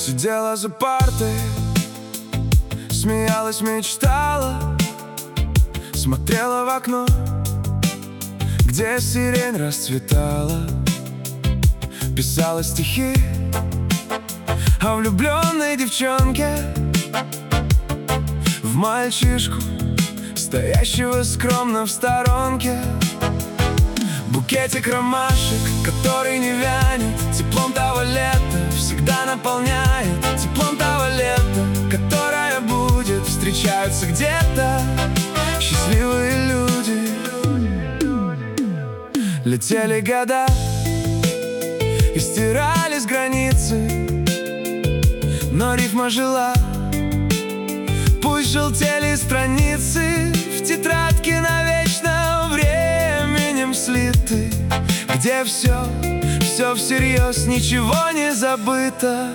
Сидела за партой, смеялась, мечтала, смотрела в окно, где сирень расцветала. Писала стихи о влюбленной девчонке, в мальчишку, стоящего скромно в сторонке. Букетик ромашек, который не вянет, теплом того лета всегда наполняет. Теплом того лета, которое будет, встречаются где-то счастливые люди. Летели года и стирались границы, но рифма жила. Пусть желтели страницы в тетрадке навечно временем слиты, где все всерьез, ничего не забыто.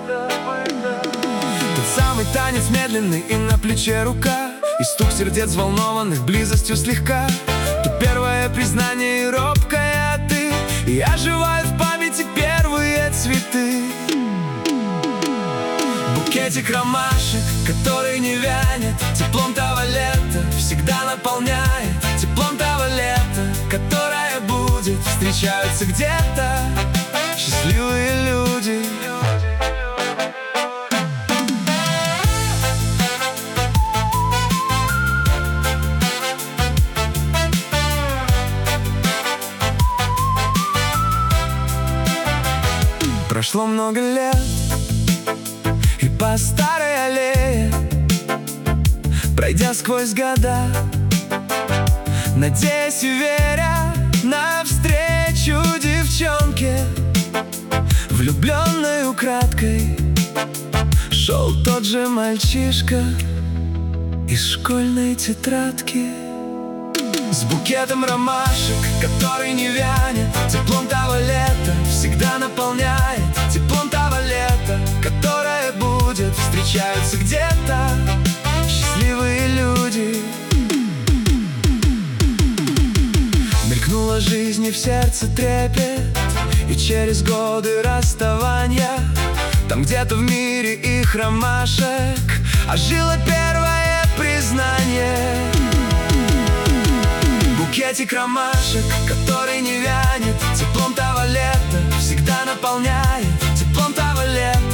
Тот самый танец медленный и на плече рука, и стук сердец взволнованных близостью слегка. То первое признание и робкая ты, и оживают в памяти первые цветы. Букетик ромашек, который не вянет, теплом того лета всегда наполняет. Теплом того лета, которое будет, встречаются где-то счастливые люди. Прошло много лет, и по старой аллее, пройдя сквозь года, надеясь и веря навстречу девчонке, влюбленной украдкой, шел тот же мальчишка из школьной тетрадки. С букетом ромашек, который не вянет, теплом того лета всегда наполняет. Теплом того лета, которое будет, встречаются где-то счастливые люди. Мелькнула жизнь и в сердце трепет, и через годы расставания, там где-то в мире их ромашек ожило первое признание. Букетик ромашек, который не вянет, теплом того лета всегда наполняет. Теплом того лета,